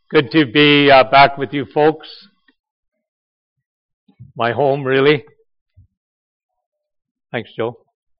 Good to be back with you folks. My home, really. Thanks, Joe.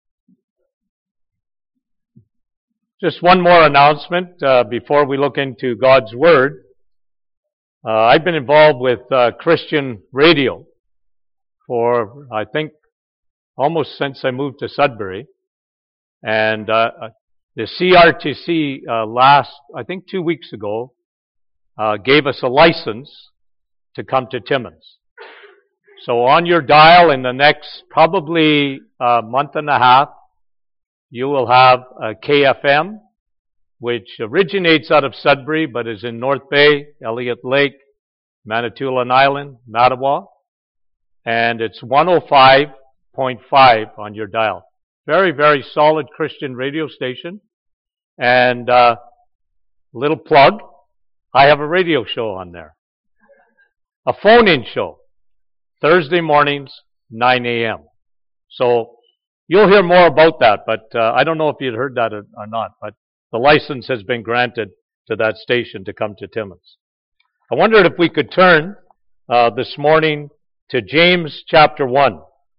Just one more announcement before we look into God's Word. I've been involved with Christian radio for, I think, almost since I moved to Sudbury. And the CRTC I think 2 weeks ago, gave us a license to come to Timmins. So on your dial in the next probably month and a half, you will have a KFM, which originates out of Sudbury but is in North Bay, Elliott Lake, Manitoulin Island, Mattawa, and it's 105.5 on your dial. Very, very solid Christian radio station. And little plug, I have a radio show on there. A phone-in show. Thursday mornings, 9 a.m. So you'll hear more about that, but I don't know if you'd heard that or not, but the license has been granted to that station to come to Timmins. I wondered if we could turn this morning to James chapter 1.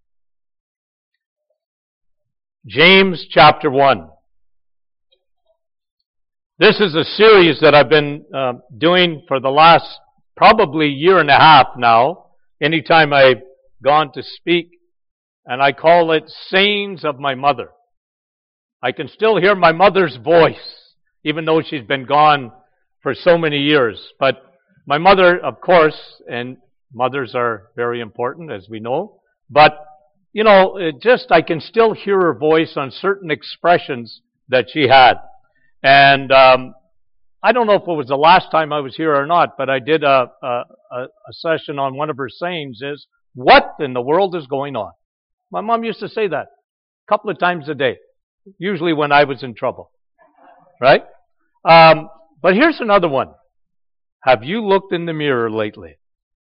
James chapter 1. This is a series that I've been doing for the last probably year and a half now, anytime I've gone to speak, and I call it Sayings of My Mother. I can still hear my mother's voice, even though she's been gone for so many years. But my mother, of course, and mothers are very important, as we know, but you know, I can still hear her voice on certain expressions that she had. And I don't know if it was the last time I was here or not, but I did a session on one of her sayings is, what in the world is going on? My mom used to say that a couple of times a day, usually when I was in trouble. Right? But here's another one. Have you looked in the mirror lately?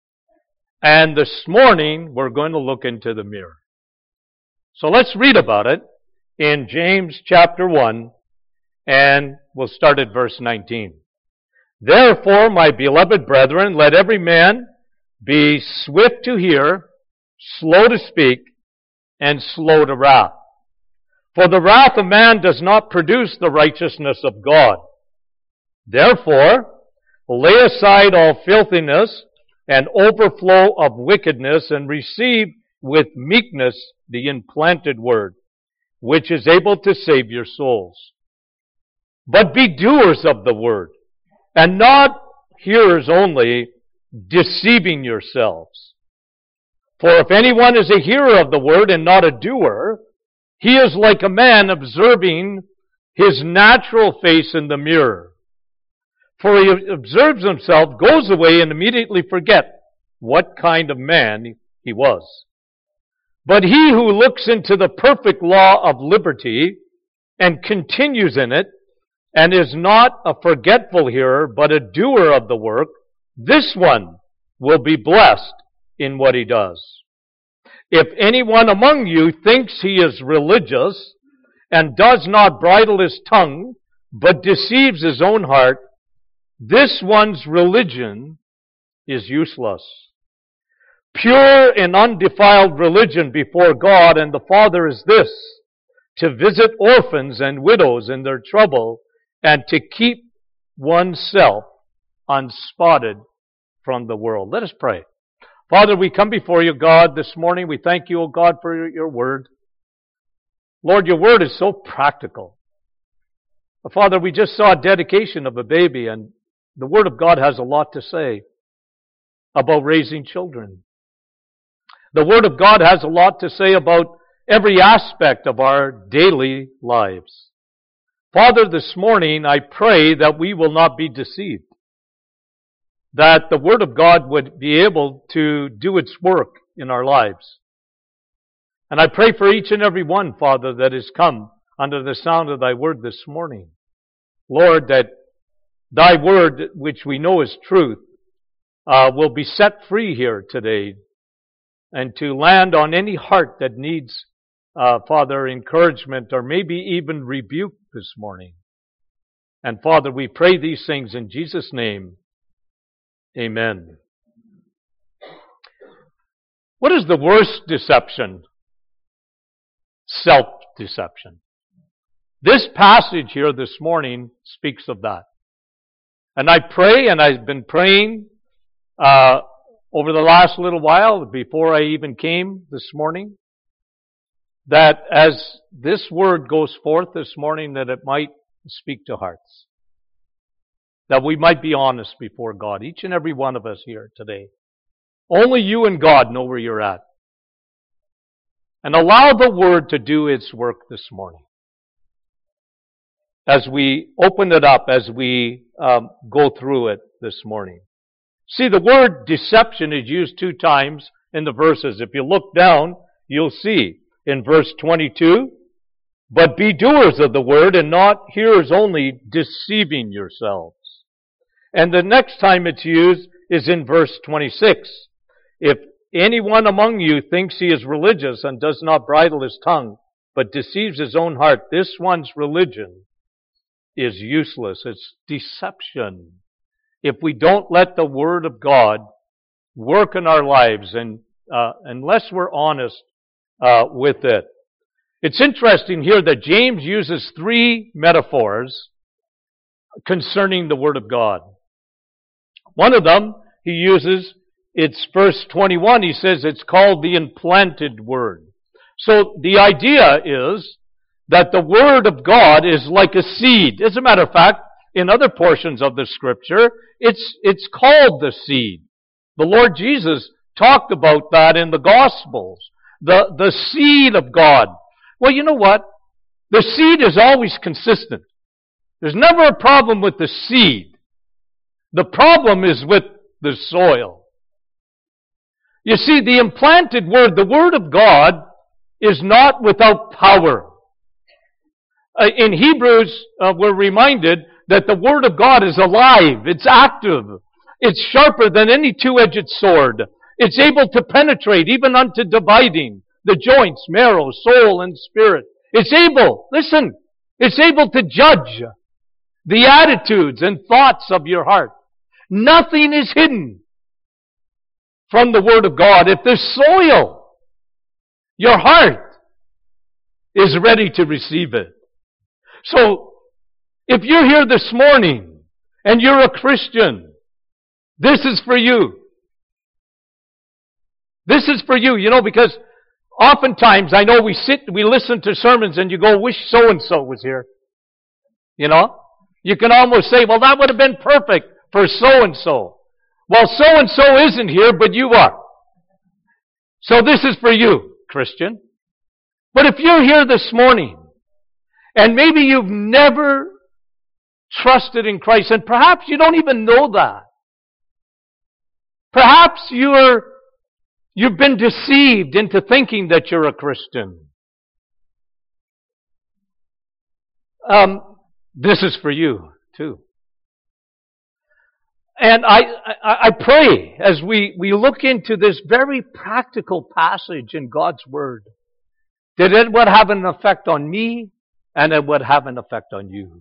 And this morning, we're going to look into the mirror. So let's read about it in James chapter 1, and we'll start at verse 19. Therefore, my beloved brethren, let every man be swift to hear, slow to speak, and slow to wrath. For the wrath of man does not produce the righteousness of God. Therefore, lay aside all filthiness and overflow of wickedness, and receive with meekness the implanted word, which is able to save your souls. But be doers of the word, and not hearers only, deceiving yourselves. For if anyone is a hearer of the word and not a doer, he is like a man observing his natural face in the mirror. For he observes himself, goes away, and immediately forgets what kind of man he was. But he who looks into the perfect law of liberty and continues in it, and is not a forgetful hearer, but a doer of the work, this one will be blessed in what he does. If anyone among you thinks he is religious, and does not bridle his tongue, but deceives his own heart, this one's religion is useless. Pure and undefiled religion before God and the Father is this, to visit orphans and widows in their trouble, and to keep oneself unspotted from the world. Let us pray. Father, we come before you, God, this morning. We thank you, O God, for your word. Lord, your word is so practical. Father, we just saw a dedication of a baby, and the word of God has a lot to say about raising children. The word of God has a lot to say about every aspect of our daily lives. Father, this morning I pray that we will not be deceived, that the Word of God would be able to do its work in our lives. And I pray for each and every one, Father, that has come under the sound of thy word this morning. Lord, that thy word, which we know is truth, will be set free here today, and to land on any heart that needs Father, encouragement or maybe even rebuke this morning. And Father, we pray these things in Jesus' name. Amen. What is the worst deception? Self-deception. This passage here this morning speaks of that. And I pray, and I've been praying over the last little while, before I even came this morning, that as this word goes forth this morning, that it might speak to hearts. That we might be honest before God, each and every one of us here today. Only you and God know where you're at. And allow the word to do its work this morning. As we open it up, as we go through it this morning. See, the word deception is used 2 times in the verses. If you look down, you'll see in verse 22, but be doers of the word and not hearers only, deceiving yourselves. And the next time it's used is in verse 26. If anyone among you thinks he is religious and does not bridle his tongue, but deceives his own heart, this one's religion is useless. It's deception. If we don't let the Word of God work in our lives, and unless we're honest with it. It's interesting here that James uses 3 metaphors concerning the Word of God. One of them he uses, it's verse 21, he says it's called the implanted Word. So the idea is that the Word of God is like a seed. As a matter of fact, in other portions of the Scripture, it's called the seed. The Lord Jesus talked about that in the Gospels. The seed of God. Well, you know what? The seed is always consistent. There's never a problem with the seed. The problem is with the soil. You see, the implanted Word, the Word of God, is not without power. In Hebrews, we're reminded that the Word of God is alive. It's active. It's sharper than any two-edged sword. It's able to penetrate even unto dividing the joints, marrow, soul, and spirit. It's able, listen, it's able to judge the attitudes and thoughts of your heart. Nothing is hidden from the Word of God. If the soil, your heart, is ready to receive it. So, if you're here this morning and you're a Christian, this is for you. This is for you, because oftentimes I know we listen to sermons and you go, wish so-and-so was here. You can almost say, well, that would have been perfect for so-and-so. Well, so-and-so isn't here, but you are. So this is for you, Christian. But if you're here this morning, and maybe you've never trusted in Christ, and perhaps you don't even know that. Perhaps you've been deceived into thinking that you're a Christian. This is for you, too. And I pray as we look into this very practical passage in God's Word, that it would have an effect on me and it would have an effect on you.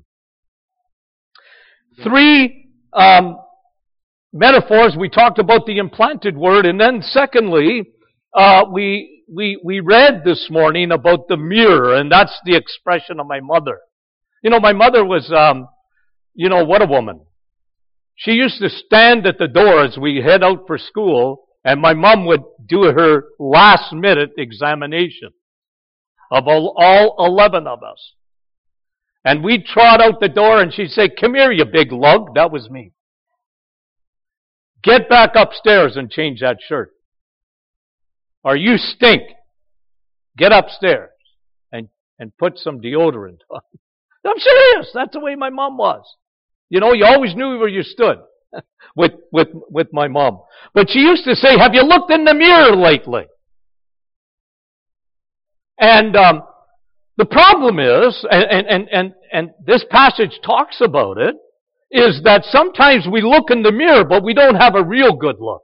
3 metaphors. We talked about the implanted Word, and then secondly, we read this morning about the mirror, and that's the expression of my mother. My mother was, what a woman. She used to stand at the door as we head out for school, and my mom would do her last-minute examination of all 11 of us. And we'd trot out the door, and she'd say, "Come here, you big lug." That was me. "Get back upstairs and change that shirt. Or you stink. Get upstairs and put some deodorant on." I'm serious. That's the way my mom was. You always knew where you stood with my mom. But she used to say, "Have you looked in the mirror lately?" And the problem is, and this passage talks about it, is that sometimes we look in the mirror, but we don't have a real good look.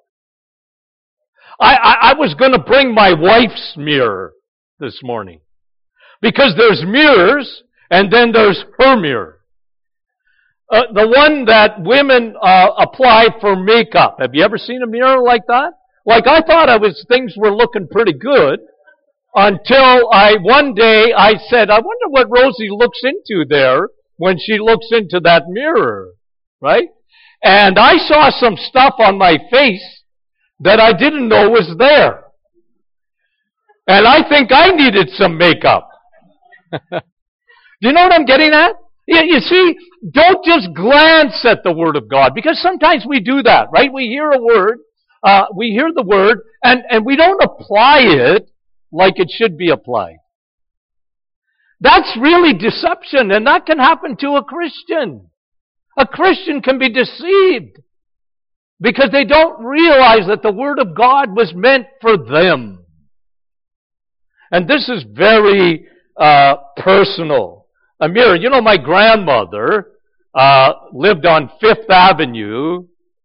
I was going to bring my wife's mirror this morning. Because there's mirrors, and then there's her mirror. The one that women apply for makeup. Have you ever seen a mirror like that? Like I thought things were looking pretty good until one day I said, I wonder what Rosie looks into there when she looks into that mirror, right? And I saw some stuff on my face that I didn't know was there. And I think I needed some makeup. Do you know what I'm getting at? You see, don't just glance at the Word of God, because sometimes we do that, right? We hear a word, we hear the word, and we don't apply it like it should be applied. That's really deception, and that can happen to a Christian. A Christian can be deceived because they don't realize that the Word of God was meant for them. And this is very personal. A mirror. You know, my grandmother lived on 5th Avenue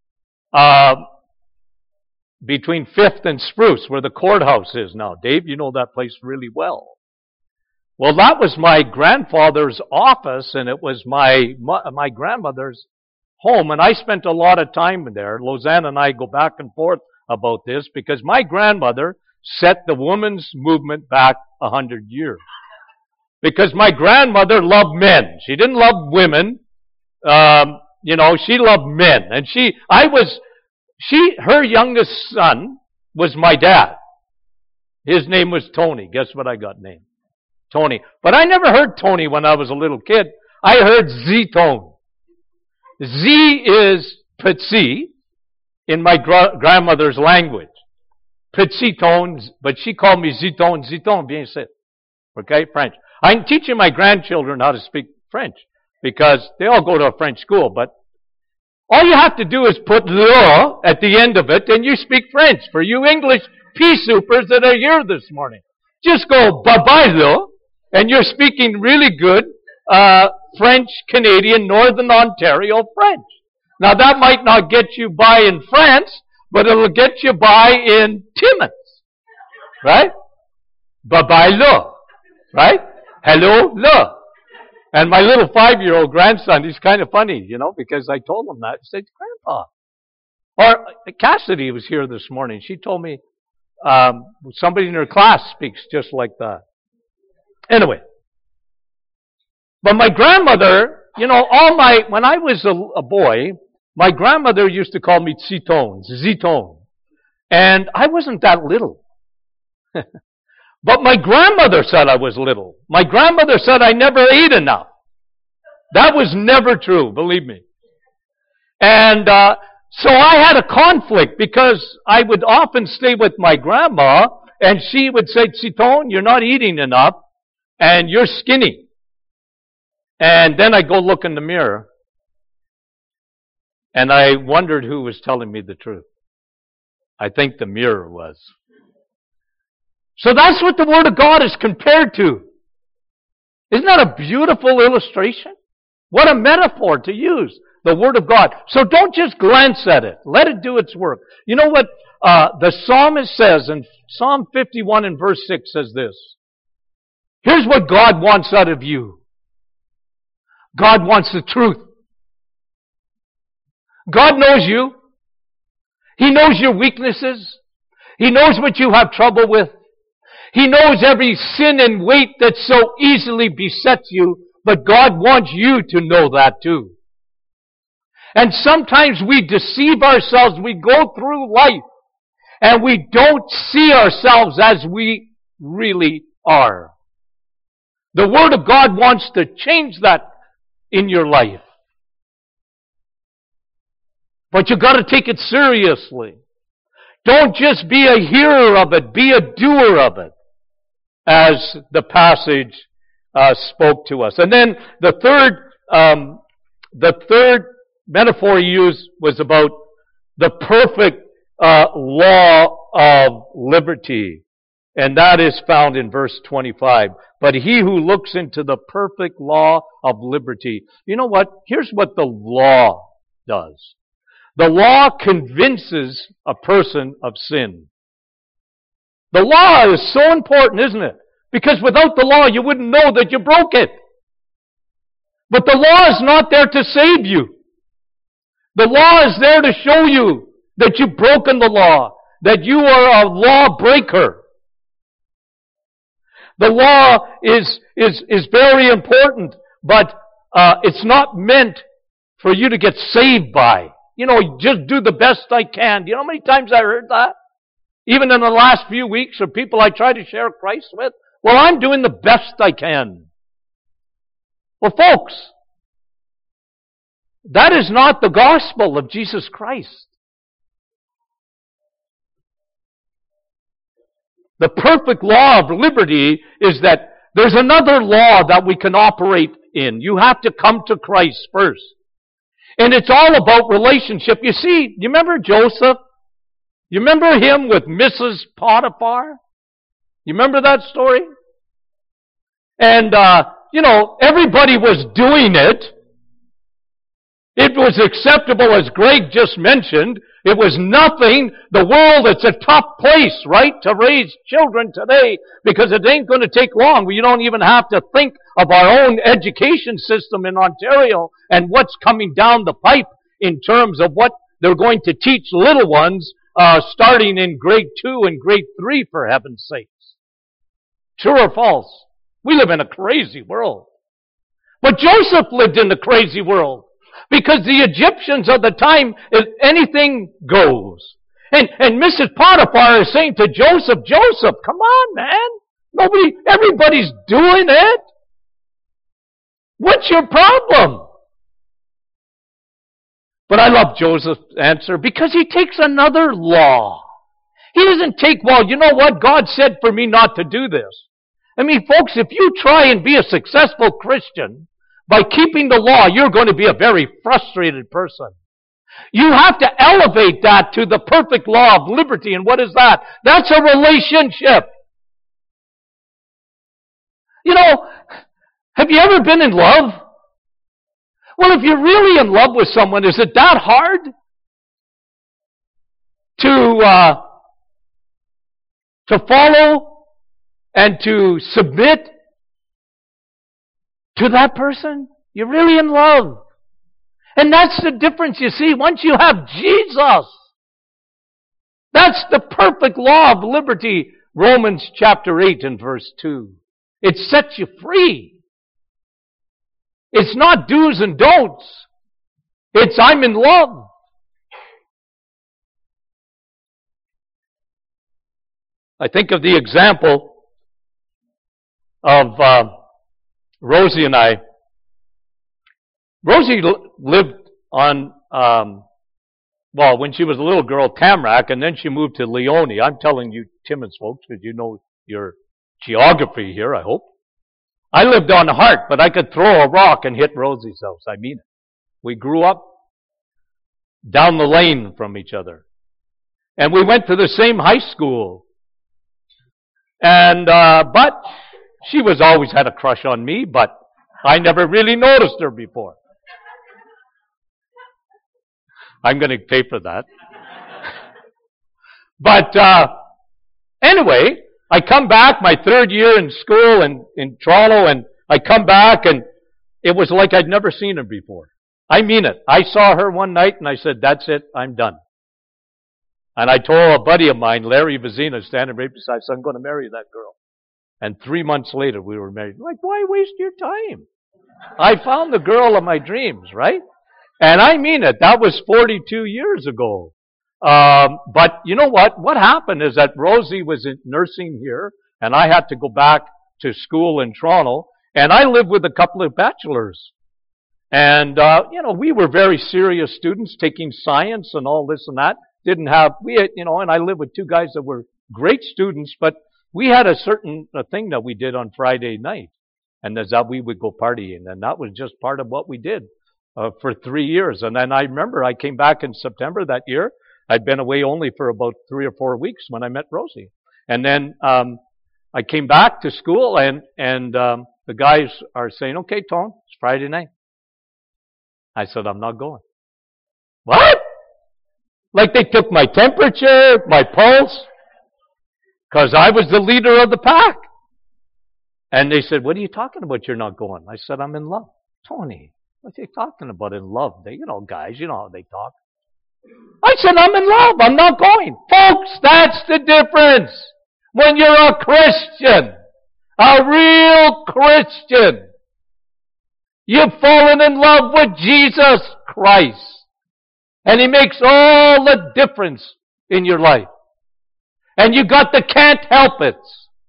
between 5th and Spruce, where the courthouse is now. Dave, you know that place really well. Well, that was my grandfather's office, and it was my grandmother's home, and I spent a lot of time there. Lausanne and I go back and forth about this, because my grandmother set the women's movement back 100 years. Because my grandmother loved men. She didn't love women. She loved men. And her youngest son was my dad. His name was Tony. Guess what I got named? Tony. But I never heard Tony when I was a little kid. I heard Z-Tone. Z is petit in my grandmother's language. Petit tones, but she called me Z-Tone. Z-Tone, bien sûr. Okay, French. I'm teaching my grandchildren how to speak French because they all go to a French school, but all you have to do is put le at the end of it and you speak French. For you English pea soupers that are here this morning, just go bye-bye le and you're speaking really good French, Canadian, Northern Ontario French. Now that might not get you by in France, but it'll get you by in Timmins. Right? Bye-bye le. Right? Hello, le. And my little 5-year-old grandson, he's kind of funny, because I told him that. He said, Grandpa. Or Cassidy was here this morning. She told me somebody in her class speaks just like that. Anyway. But my grandmother, when I was a boy, my grandmother used to call me Z-Tone. And I wasn't that little. But my grandmother said I was little. My grandmother said I never ate enough. That was never true, believe me. And so I had a conflict because I would often stay with my grandma and she would say, Z-Tone, you're not eating enough and you're skinny. And then I go look in the mirror and I wondered who was telling me the truth. I think the mirror was. So that's what the Word of God is compared to. Isn't that a beautiful illustration? What a metaphor to use, the Word of God. So don't just glance at it. Let it do its work. You know what the psalmist says in Psalm 51 and verse 6 says this. Here's what God wants out of you. God wants the truth. God knows you. He knows your weaknesses. He knows what you have trouble with. He knows every sin and weight that so easily besets you, but God wants you to know that too. And sometimes we deceive ourselves. We go through life and we don't see ourselves as we really are. The Word of God wants to change that in your life. But you've got to take it seriously. Don't just be a hearer of it, be a doer of it, as the passage spoke to us. And then the third metaphor he used was about the perfect law of liberty. And that is found in verse 25. But he who looks into the perfect law of liberty. You know what? Here's what the law does. The law convinces a person of sin. The law is so important, isn't it? Because without the law, you wouldn't know that you broke it. But the law is not there to save you. The law is there to show you that you've broken the law, that you are a law breaker. The law is very important, but it's not meant for you to get saved by. Just do the best I can. Do you know how many times I heard that? Even in the last few weeks of people I try to share Christ with. Well, I'm doing the best I can. Well, folks, that is not the gospel of Jesus Christ. The perfect law of liberty is that there's another law that we can operate in. You have to come to Christ first. And it's all about relationship. You see, you remember Joseph? You remember him with Mrs. Potiphar? You remember that story? And, everybody was doing it. It was acceptable, as Greg just mentioned. It was nothing. The world, it's a tough place, right, to raise children today because it ain't going to take long. We don't even have to think of our own education system in Ontario and what's coming down the pipe in terms of what they're going to teach little ones starting in grade 2 and grade 3, for heaven's sakes. True or false? We live in a crazy world. But Joseph lived in the crazy world. Because the Egyptians of the time, anything goes. And Mrs. Potiphar is saying to Joseph, Joseph, come on, man. Everybody's doing it. What's your problem? But I love Joseph's answer because he takes another law. He doesn't take, well, you know what? God said for me not to do this. I mean, folks, if you try and be a successful Christian, by keeping the law, you're going to be a very frustrated person. You have to elevate that to the perfect law of liberty. And what is that? That's a relationship. Have you ever been in love? Well, if you're really in love with someone, is it that hard to follow and to submit to that person? You're really in love. And that's the difference, you see. Once you have Jesus, that's the perfect law of liberty. Romans chapter 8 and verse 2. It sets you free. It's not do's and don'ts. It's I'm in love. I think of the example of Rosie and I. Rosie lived on, when she was a little girl, Tamarack, and then she moved to Leone. I'm telling you, Timmins folks, because you know your geography here, I hope. I lived on Hart, but I could throw a rock and hit Rosie's house. I mean it. We grew up down the lane from each other. And we went to the same high school. And, but she was always had a crush on me, but I never really noticed her before. I'm going to pay for that. But anyway, I come back my third year in school in Toronto, and I come back, and it was like I'd never seen her before. I mean it. I saw her one night, and I said, that's it, I'm done. And I told a buddy of mine, Larry Vizina, standing right beside, so I'm going to marry that girl. And 3 months later, we were married. Like, why waste your time? I found the girl of my dreams, right? And I mean it. That was 42 years ago. But you know what? What happened is that Rosie was in nursing here, and I had to go back to school in Toronto, and I lived with a couple of bachelors. And, we were very serious students, taking science and all this and that. And I lived with two guys that were great students, but we had a certain thing that we did on Friday night, and that's that we would go partying, and that was just part of what we did for 3 years. And then I remember I came back in September that year. I'd been away only for about 3 or 4 weeks when I met Rosie. And then I came back to school, and the guys are saying, okay, Tom, it's Friday night. I said, I'm not going. What? Like they took my temperature, my pulse, because I was the leader of the pack. And they said, what are you talking about? You're not going. I said, I'm in love. Tony, what's he talking about in love? Guys, you know how they talk. I said, I'm in love. I'm not going. Folks, that's the difference. When you're a Christian, a real Christian, you've fallen in love with Jesus Christ. And He makes all the difference in your life. And you got the can't help it.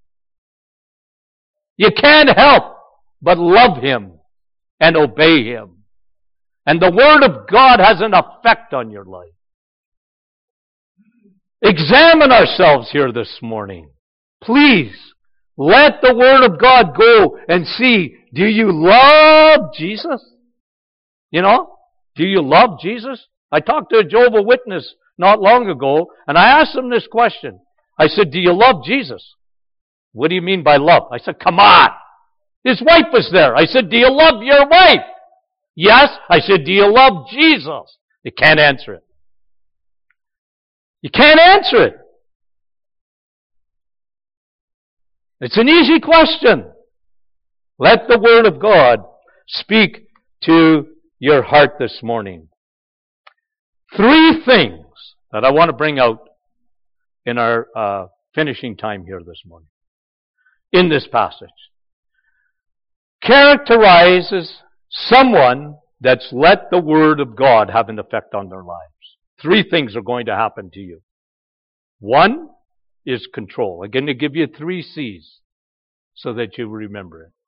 You can't help but love Him and obey Him. And the Word of God has an effect on your life. Examine ourselves here this morning. Please, let the Word of God go and see, do you love Jesus? Do you love Jesus? I talked to a Jehovah's Witness not long ago, and I asked him this question. I said, do you love Jesus? What do you mean by love? I said, come on. His wife was there. I said, do you love your wife? Yes. I said, do you love Jesus? You can't answer it. You can't answer it. It's an easy question. Let the Word of God speak to your heart this morning. 3 things that I want to bring out in our finishing time here this morning. In this passage. Characterizes someone that's let the Word of God have an effect on their lives. 3 things are going to happen to you. 1 is control. I'm going to give you 3 C's so that you remember it.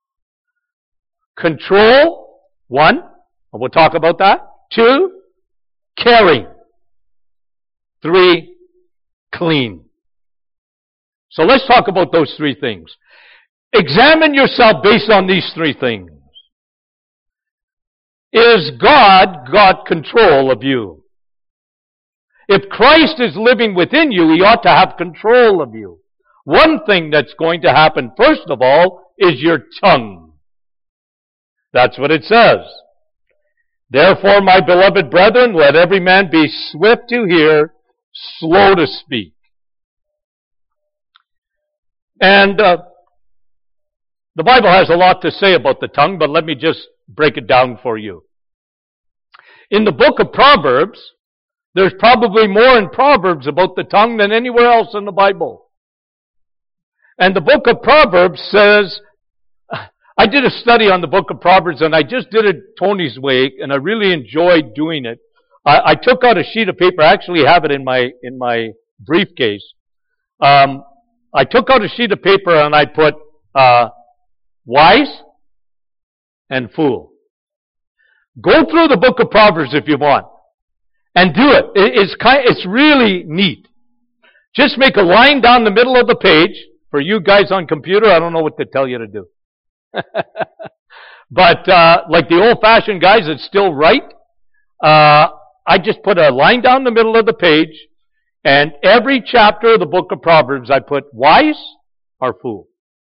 Control, 1, and we'll talk about that. 2, caring. 3, clean. So let's talk about those 3 things. Examine yourself based on these 3 things. Is God got control of you? If Christ is living within you, He ought to have control of you. One thing that's going to happen, first of all, is your tongue. That's what it says. Therefore, my beloved brethren, let every man be swift to hear, slow to speak. And the Bible has a lot to say about the tongue, but let me just break it down for you. In the book of Proverbs, there's probably more in Proverbs about the tongue than anywhere else in the Bible. And the book of Proverbs says, I did a study on the book of Proverbs, and I just did it Tony's way, and I really enjoyed doing it. I took out a sheet of paper. I actually have it in my briefcase. I took out a sheet of paper and I put wise and fool. Go through the book of Proverbs if you want, and do it. It's really neat. Just make a line down the middle of the page. For you guys on computer, I don't know what to tell you to do. But like the old-fashioned guys that still write, I just put a line down the middle of the page, and every chapter of the book of Proverbs I put wise or fool.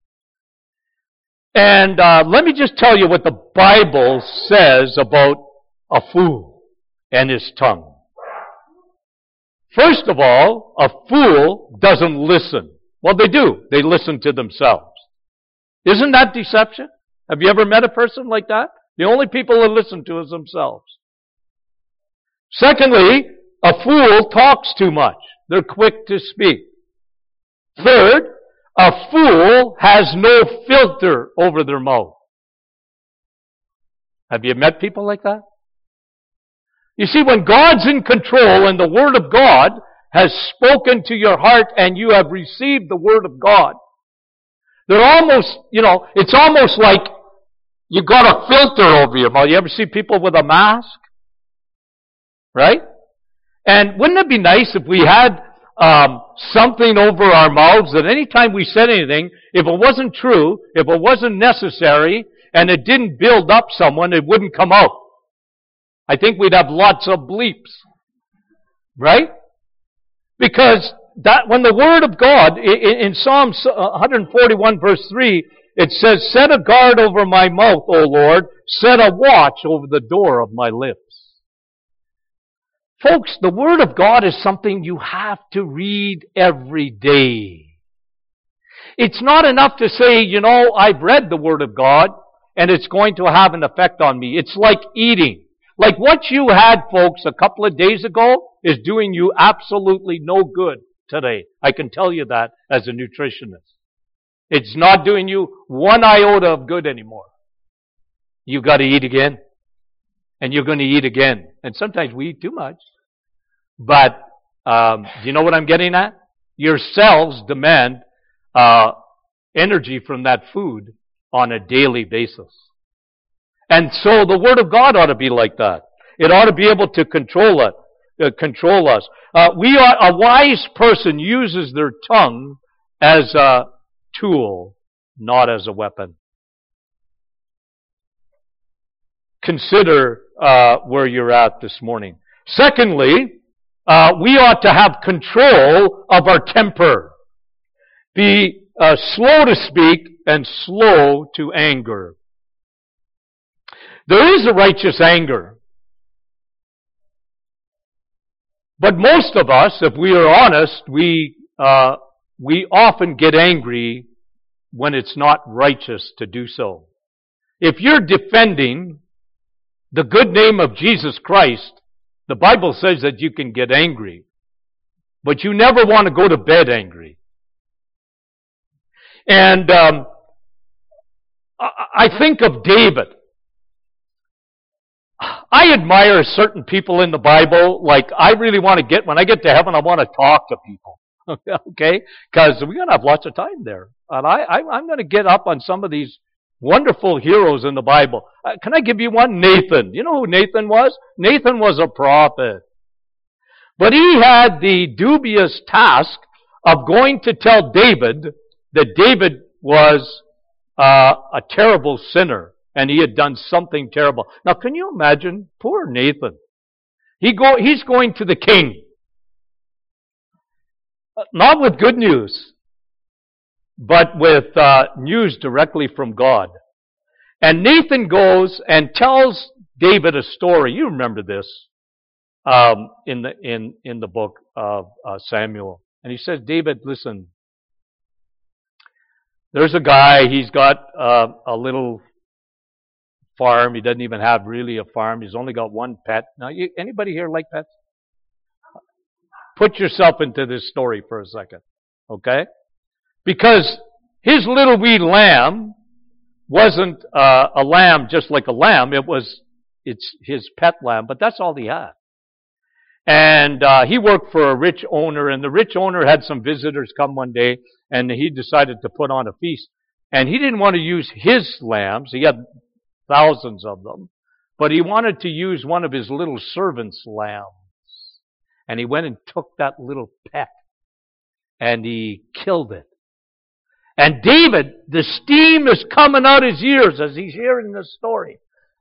And let me just tell you what the Bible says about a fool and his tongue. First of all, a fool doesn't listen. Well, they do. They listen to themselves. Isn't that deception? Have you ever met a person like that? The only people that listen to is themselves. Secondly, a fool talks too much. They're quick to speak. Third, a fool has no filter over their mouth. Have you met people like that? You see, when God's in control and the Word of God has spoken to your heart and you have received the Word of God, they're almost, it's almost like you got a filter over your mouth. You ever see people with a mask? Right? And wouldn't it be nice if we had something over our mouths that any time we said anything, if it wasn't true, if it wasn't necessary, and it didn't build up someone, it wouldn't come out. I think we'd have lots of bleeps. Right? Because that when the Word of God, in Psalm 141 verse 3, it says, set a guard over my mouth, O Lord, set a watch over the door of my lips. Folks, the Word of God is something you have to read every day. It's not enough to say, I've read the Word of God, and it's going to have an effect on me. It's like eating. Like what you had, folks, a couple of days ago is doing you absolutely no good today. I can tell you that as a nutritionist. It's not doing you one iota of good anymore. You've got to eat again. And you're going to eat again. And sometimes we eat too much. But do you know what I'm getting at? Your cells demand energy from that food on a daily basis. And so the Word of God ought to be like that. It ought to be able to control us. A wise person uses their tongue as a tool, not as a weapon. Consider where you're at this morning. Secondly, we ought to have control of our temper. Be slow to speak and slow to anger. There is a righteous anger. But most of us, if we are honest, we often get angry when it's not righteous to do so. If you're defending the good name of Jesus Christ, the Bible says that you can get angry. But you never want to go to bed angry. And I think of David. I admire certain people in the Bible. Like, I really want to when I get to heaven, I want to talk to people. Okay? Because we're going to have lots of time there. And I'm going to get up on some of these wonderful heroes in the Bible. Can I give you one? Nathan. You know who Nathan was? Nathan was a prophet. But he had the dubious task of going to tell David that David was a terrible sinner and he had done something terrible. Now, can you imagine? Poor Nathan. He's going to the king. Not with good news, but with news directly from God. And Nathan goes and tells David a story. You remember this in the book of Samuel. And he says, David, listen, there's a guy, he's got a little farm. He doesn't even have really a farm. He's only got one pet. Now, anybody here like pets? Put yourself into this story for a second, okay? Because his little wee lamb wasn't a lamb just like a lamb. It's his pet lamb, but that's all he had. And he worked for a rich owner, and the rich owner had some visitors come one day, and he decided to put on a feast. And he didn't want to use his lambs. He had thousands of them. But he wanted to use one of his little servant's lambs. And he went and took that little pet, and he killed it. And David, the steam is coming out his ears as he's hearing this story.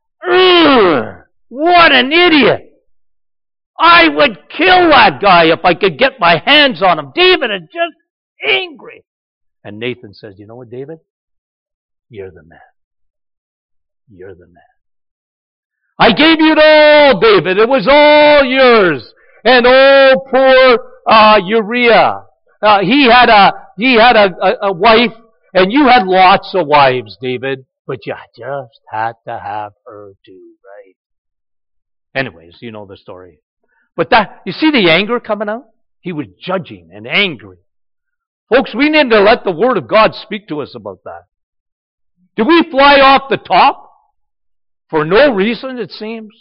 What an idiot! I would kill that guy if I could get my hands on him. David is just angry. And Nathan says, you know what, David? You're the man. You're the man. I gave you it all, David. It was all yours. And oh, poor Uriah. He had a wife, and you had lots of wives, David. But you just had to have her too, right? Anyways, you know the story. But you see the anger coming out? He was judging and angry. Folks, we need to let the Word of God speak to us about that. Do we fly off the top for no reason, it seems?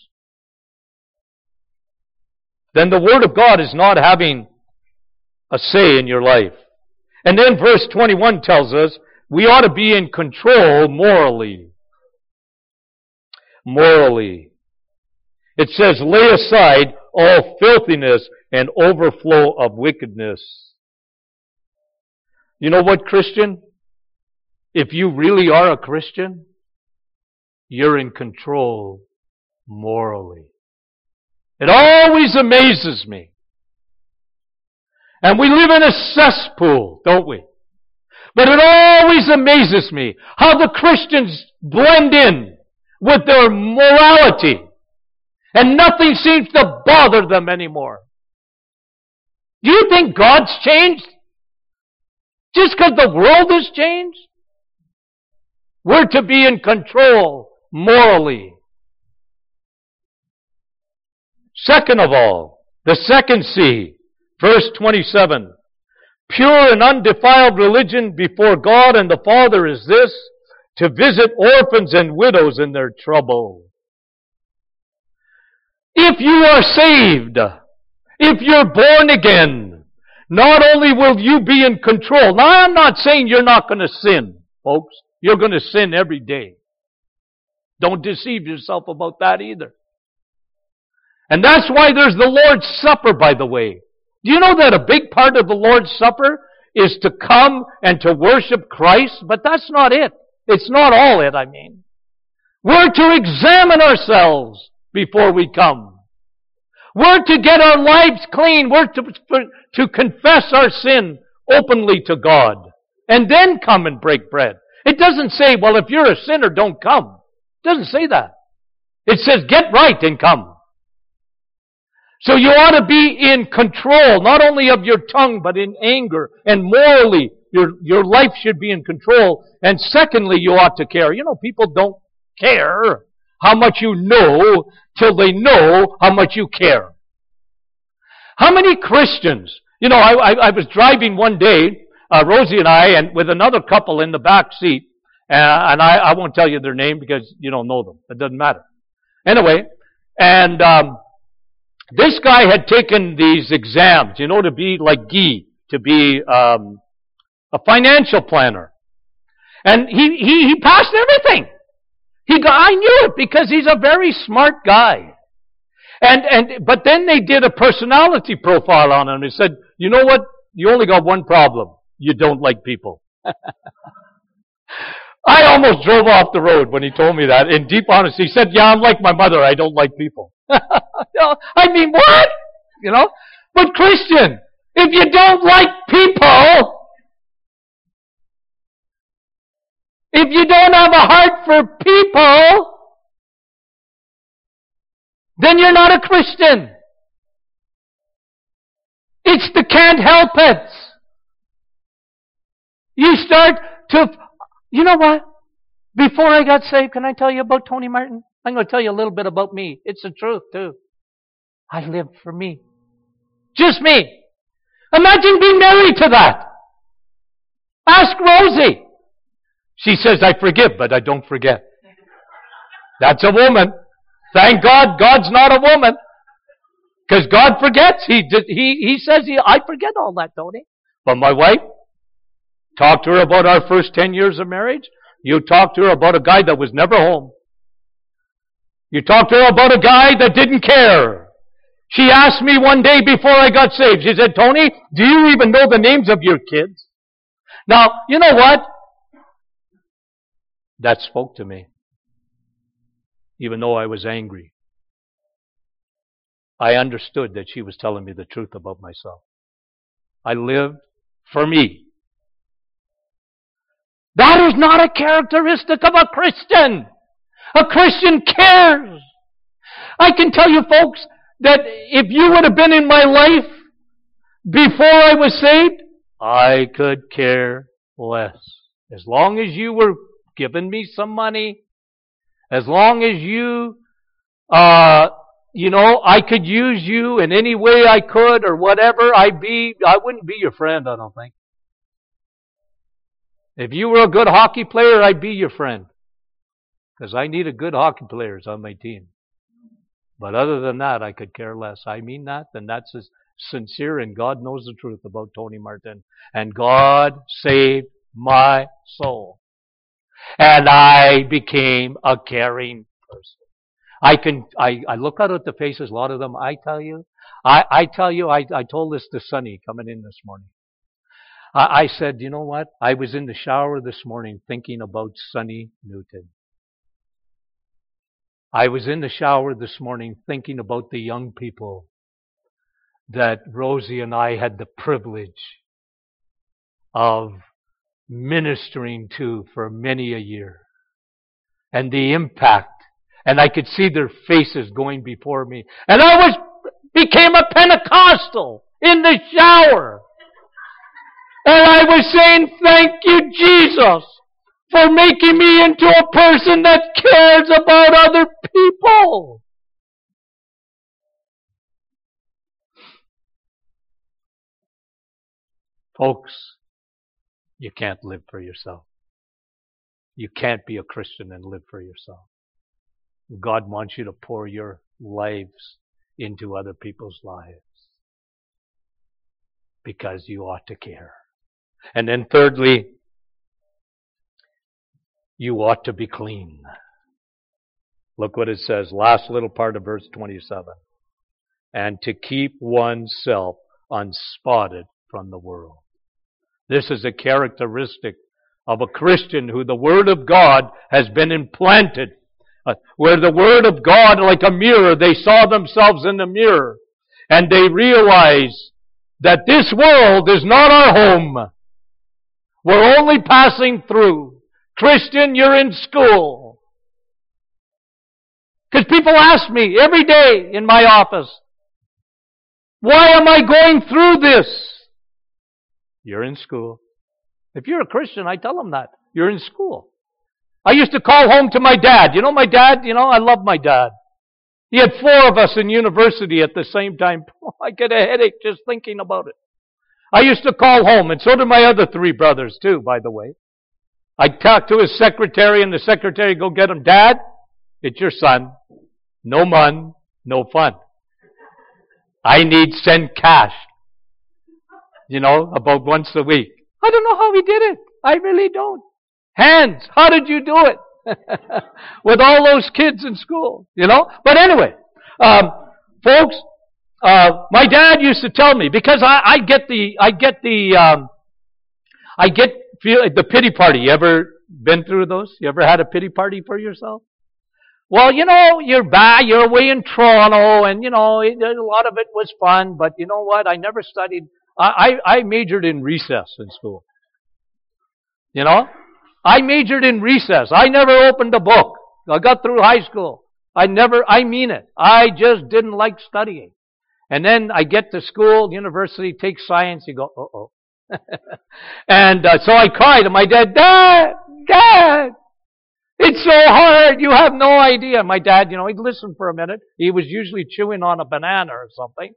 Then the Word of God is not having a say in your life. And then verse 21 tells us we ought to be in control morally. Morally. It says, lay aside all filthiness and overflow of wickedness. You know what, Christian? If you really are a Christian, you're in control morally. It always amazes me. And we live in a cesspool, don't we? But it always amazes me how the Christians blend in with their morality. And nothing seems to bother them anymore. Do you think God's changed? Just because the world has changed? We're to be in control morally. Second of all, the second C, verse 27. Pure and undefiled religion before God and the Father is this, to visit orphans and widows in their trouble. If you are saved, if you're born again, not only will you be in control. Now, I'm not saying you're not going to sin, folks. You're going to sin every day. Don't deceive yourself about that either. And that's why there's the Lord's Supper, by the way. Do you know that a big part of the Lord's Supper is to come and to worship Christ? But that's not it. It's not all it, I mean. We're to examine ourselves before we come. We're to get our lives clean. We're to confess our sin openly to God. And then come and break bread. It doesn't say, well, if you're a sinner, don't come. It doesn't say that. It says, get right and come. So you ought to be in control, not only of your tongue, but in anger. And morally, your life should be in control. And secondly, you ought to care. You know, people don't care how much you know till they know how much you care. How many Christians, you know, I was driving one day, Rosie and I, and with another couple in the back seat, and I won't tell you their name because you don't know them. It doesn't matter. Anyway, and this guy had taken these exams, you know, to be like Guy, to be a financial planner. And he passed everything. I knew it because he's a very smart guy. But then they did a personality profile on him. He said, you know what? You only got one problem. You don't like people. I almost drove off the road when he told me that. In deep honesty, he said, yeah, I'm like my mother. I don't like people. I mean, what? You know? But Christian, if you don't like people, if you don't have a heart for people, then you're not a Christian. It's the can't help it. You start to, you know what? Before I got saved, can I tell you about Tony Martin? I'm going to tell you a little bit about me. It's the truth, too. I lived for me. Just me. Imagine being married to that. Ask Rosie. She says, I forgive, but I don't forget. That's a woman. Thank God God's not a woman. Because God forgets. He says, I forget all that, Tony. But my wife, talk to her about our first 10 years of marriage. You talk to her about a guy that was never home. You talk to her about a guy that didn't care. She asked me one day before I got saved, she said, Tony, do you even know the names of your kids? Now, you know what? That spoke to me. Even though I was angry. I understood that she was telling me the truth about myself. I lived for me. That is not a characteristic of a Christian. A Christian cares. I can tell you, folks, that if you would have been in my life before I was saved, I could care less. As long as you were giving me some money, as long as you, I could use you in any way I could or whatever, I wouldn't be your friend, I don't think. If you were a good hockey player, I'd be your friend. Because I needed good hockey players on my team. But other than that, I could care less. I mean that, and that's as sincere, and God knows the truth about Tony Martin. And God saved my soul. And I became a caring person. I look out at the faces, a lot of them, I told this to Sonny coming in this morning. I said, you know what? I was in the shower this morning thinking about Sonny Newton. I was in the shower this morning thinking about the young people that Rosie and I had the privilege of ministering to for many a year. And the impact. And I could see their faces going before me. And I became a Pentecostal in the shower. And I was saying, thank you, Jesus. for making me into a person that cares about other people. Folks, you can't live for yourself. You can't be a Christian and live for yourself. God wants you to pour your lives into other people's lives because you ought to care. And then thirdly, you ought to be clean. Look what it says, last little part of verse 27. And to keep oneself unspotted from the world. This is a characteristic of a Christian who the Word of God has been implanted. Where the Word of God, like a mirror, they saw themselves in the mirror. And they realized that this world is not our home. We're only passing through. Christian, you're in school. Because people ask me every day in my office, why am I going through this? You're in school. If you're a Christian, I tell them that. You're in school. I used to call home to my dad. You know my dad? I love my dad. He had 4 of us in university at the same time. I get a headache just thinking about it. I used to call home, and so did my other 3 brothers too, by the way. I'd talk to his secretary, and the secretary would go get him. Dad, it's your son. No mun, no fun. I need send cash. About once a week. I don't know how he did it. I really don't. Hands, how did you do it? With all those kids in school, But anyway, folks, my dad used to tell me, because I get the pity party. You ever been through those? You ever had a pity party for yourself? Well, you're away in Toronto, and a lot of it was fun, but you know what? I never studied. I majored in recess in school. I majored in recess. I never opened a book. I got through high school. I mean it. I just didn't like studying. And then I get to school, university, take science, you go, uh-oh. And so I cried, and my dad, Dad, it's so hard, you have no idea. My dad, he'd listen for a minute. He was usually chewing on a banana or something,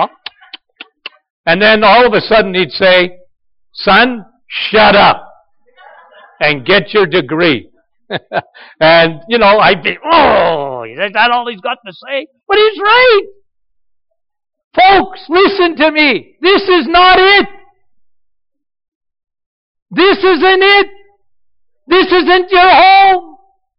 And then all of a sudden he'd say, son, shut up and get your degree. And, I'd be, is that all he's got to say? But he's right. Folks, listen to me. This is not it. This isn't it. This isn't your home.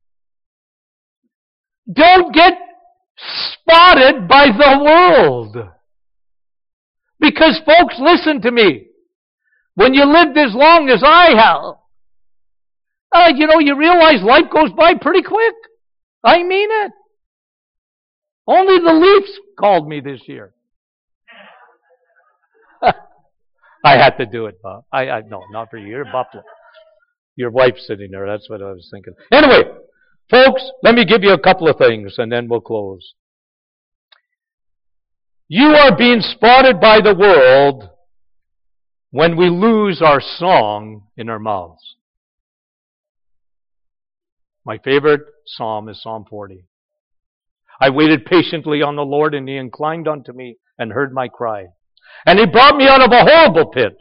Don't get spotted by the world. Because, folks, listen to me. When you lived as long as I have, you realize life goes by pretty quick. I mean it. Only the Leafs called me this year. I had to do it, Bob. No, not for you. You're Buffalo. Your wife's sitting there. That's what I was thinking. Anyway, folks, let me give you a couple of things, and then we'll close. You are being spotted by the world when we lose our song in our mouths. My favorite psalm is Psalm 40. I waited patiently on the Lord, and He inclined unto me and heard my cry. And He brought me out of a horrible pit.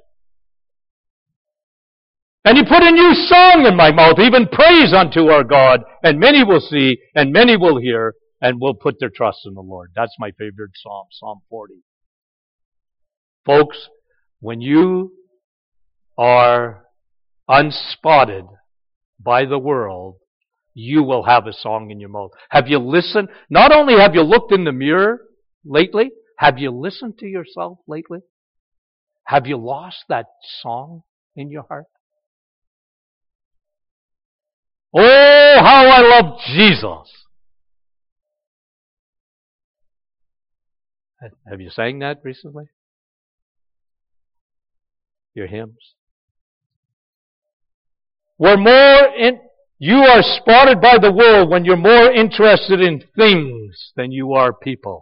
And He put a new song in my mouth, even praise unto our God. And many will see, and many will hear, and will put their trust in the Lord. That's my favorite psalm, Psalm 40. Folks, when you are unspotted by the world, you will have a song in your mouth. Have you listened? Not only have you looked in the mirror lately, have you listened to yourself lately? Have you lost that song in your heart? Oh, how I love Jesus. Have you sang that recently? Your hymns? You are spotted by the world when you're more interested in things than you are people.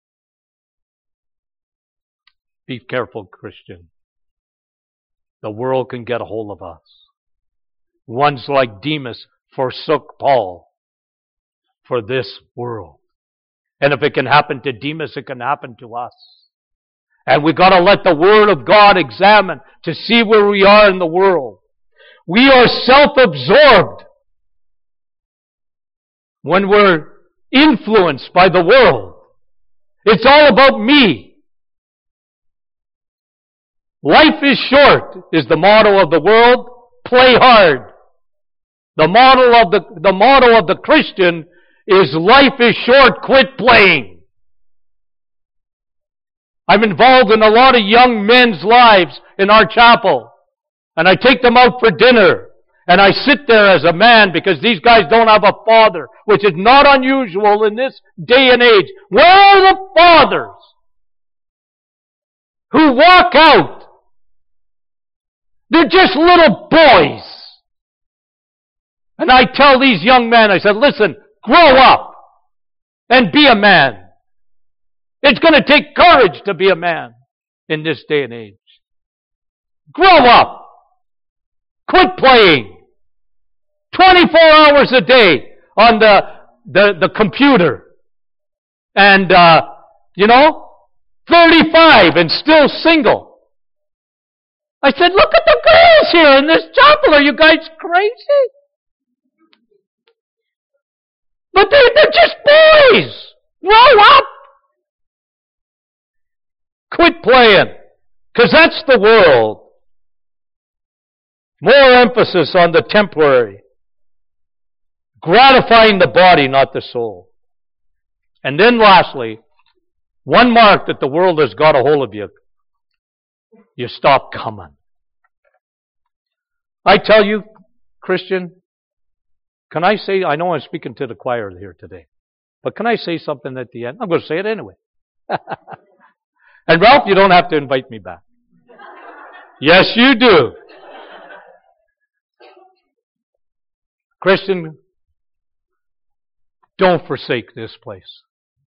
Be careful, Christian. The world can get a hold of us. ones like Demas forsook Paul for this world. And if it can happen to Demas, it can happen to us. And we got to let the Word of God examine to see where we are in the world. We are self-absorbed when we're influenced by the world. It's all about me. Life is short is the motto of the world. Play hard. The motto of the Christian is life is short, quit playing. I'm involved in a lot of young men's lives in our chapel. And I take them out for dinner. And I sit there as a man because these guys don't have a father, which is not unusual in this day and age. Where are the fathers who walk out? They're just little boys. And I tell these young men, I said, listen, grow up and be a man. It's going to take courage to be a man in this day and age. Grow up. Quit playing. 24 hours a day on the computer. And, 35 and still single. I said, look at the girls here in this chapel. Are you guys crazy? But they're just boys. Grow up. Quit playing. Because that's the world. More emphasis on the temporary. Gratifying the body, not the soul. And then lastly, one mark that the world has got a hold of you. You stop coming. I tell you, Christian, can I say, I know I'm speaking to the choir here today, but can I say something at the end? I'm going to say it anyway. And Ralph, you don't have to invite me back. Yes, you do. Christian, don't forsake this place.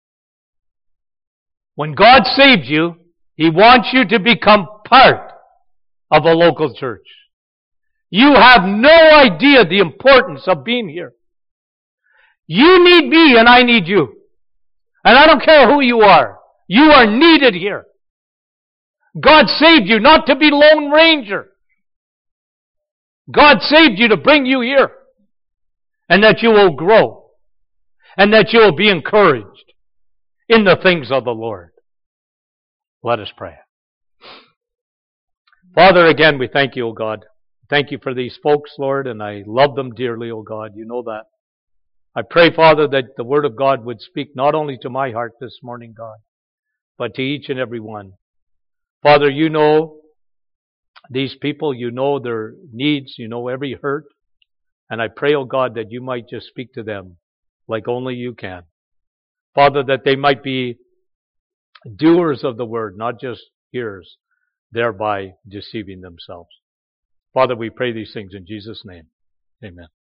When God saved you, He wants you to become part of a local church. You have no idea the importance of being here. You need me and I need you. And I don't care who you are. You are needed here. God saved you not to be Lone Ranger. God saved you to bring you here. And that you will grow. And that you will be encouraged in the things of the Lord. Let us pray. Father, again, we thank you, O God. Thank you for these folks, Lord, and I love them dearly, O God. You know that. I pray, Father, that the Word of God would speak not only to my heart this morning, God, but to each and every one. Father, you know these people. You know their needs. You know every hurt. And I pray, O God, that you might just speak to them like only you can. Father, that they might be doers of the Word, not just hearers, thereby deceiving themselves. Father, we pray these things in Jesus' name. Amen.